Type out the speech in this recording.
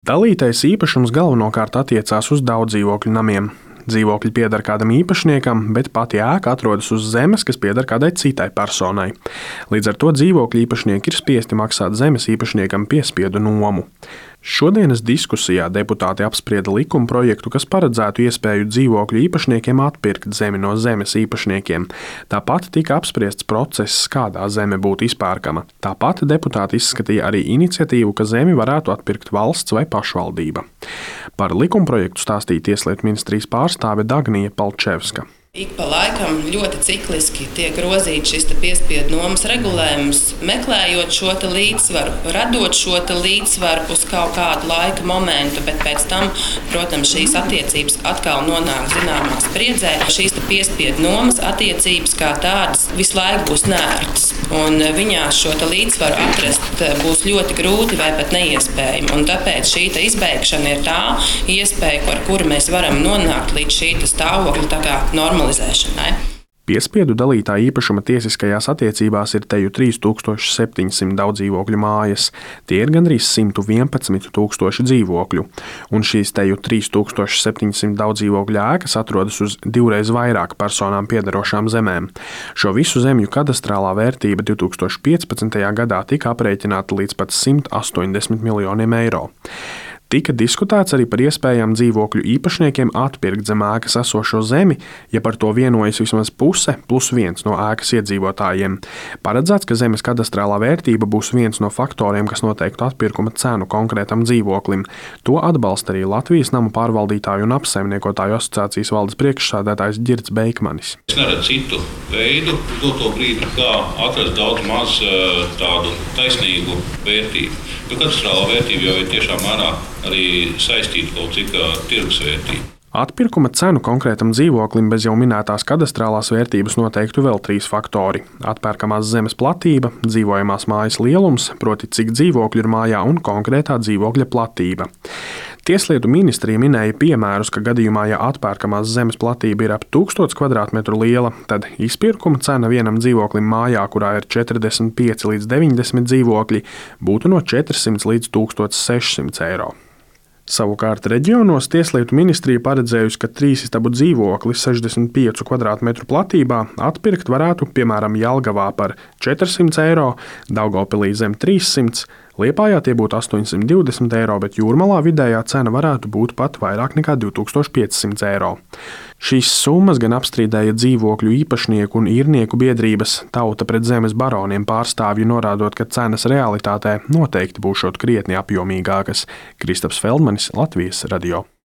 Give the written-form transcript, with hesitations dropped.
Dalītais īpašums galvenokārt attiecās uz daudzdzīvokļu namiem. Dzīvokļi pieder kādam īpašniekam, bet pati ēka atrodas uz zemes, kas pieder kādai citai personai. Līdz ar to dzīvokļu īpašnieki ir spiesti maksāt zemes īpašniekam piespiedu nomu. Šodienas diskusijā deputāti apsprieda likuma projektu, kas paredzētu iespēju dzīvokļu īpašniekiem atpirkt zemi no zemes īpašniekiem. Tāpat tika apspriests process, kādā zeme būtu izpērkama. Tāpat deputāti izskatīja arī iniciatīvu, ka zemi varētu atpirkt valsts vai pašvaldība. Par likumprojektu stāstīja Tieslietu ministrijas pārstāve Dagnija Palčevska. Ik pa laikam ļoti cikliski tiek grozīts šis piespiedu nomas regulējums, meklējot šo līdzsvaru, radot šo līdzsvaru uz kaut kādu laika momentu, bet pēc tam, protams, šīs attiecības atkal nonāk zināmā spriedzē. Šīs piespiedu nomas attiecības kā tādas visu laiku būs neērtas, un viņās šo līdzsvaru atrast būs ļoti grūti vai pat neiespējami. Un tāpēc šī izbeigšana ir tā iespēja, ar kuru mēs varam nonākt līdz šī stāvokļa normalizēšanai. Piespiedu dalītā īpašuma tiesiskajās attiecībās ir teju 3700 daudzdzīvokļu mājas. Tie ir gandrīz 111 000 dzīvokļu. Un šīs teju 3700 daudzdzīvokļu ēkas atrodas uz divreiz vairāk personām piederošām zemēm. Šo visu zemju kadastrālā vērtība 2015. gadā tika aprēķināta līdz pat 180 miljoniem eiro. Tika diskutēts arī par iespējām dzīvokļu īpašniekiem atpirkt zem ēkas esošo zemi, ja par to vienojas vismaz puse plus viens no ēkas iedzīvotājiem. Paredzēts, ka zemes kadastrālā vērtība būs viens no faktoriem, kas noteiktu atpirkuma cenu konkrētam dzīvoklim. To atbalsta arī Latvijas namu pārvaldītāju un apsaimniekotāju asociācijas valdes priekšsēdētājs Ģirds Beikmanis. Es neredzu citu veidu uz doto brīdi, kā atrast daudz maz tādu taisnīgu vērtību. Jo kadastrālā vērtība jau ir tiešām mērā arī saistīta kaut cik tirgusvērtība. Atpirkuma cenu konkrētam dzīvoklim bez jau minētās kadastrālās vērtības noteiktu vēl 3 faktori – atpērkamās zemes platība, dzīvojamās mājas lielums, proti cik dzīvokļu ir mājā un konkrētā dzīvokļa platība. Tieslietu ministrija minēja piemērus, ka gadījumā, ja atpērkamās zemes platība ir ap 1000 kvadrātmetru liela, tad izpirkuma cena vienam dzīvoklim mājā, kurā ir 45 līdz 90 dzīvokļi, būtu no 400 līdz 1600 eiro. Savukārt reģionos Tieslietu ministrija paredzējusi, ka 3 istabu dzīvokli 65 kvadrātmetru platībā atpirkt varētu, piemēram, Jelgavā par 400 eiro, Daugavpilī zem 300, Liepājā tie būtu 820 eiro, bet Jūrmalā vidējā cena varētu būt pat vairāk nekā 2500 eiro. Šīs summas gan apstrīdēja dzīvokļu īpašnieku un īrnieku biedrības Tauta pret zemes baroniem pārstāvji, norādot, ka cenas realitātē noteikti būšot krietni apjomīgākas. Kristaps Feldmanis, Latvijas radio.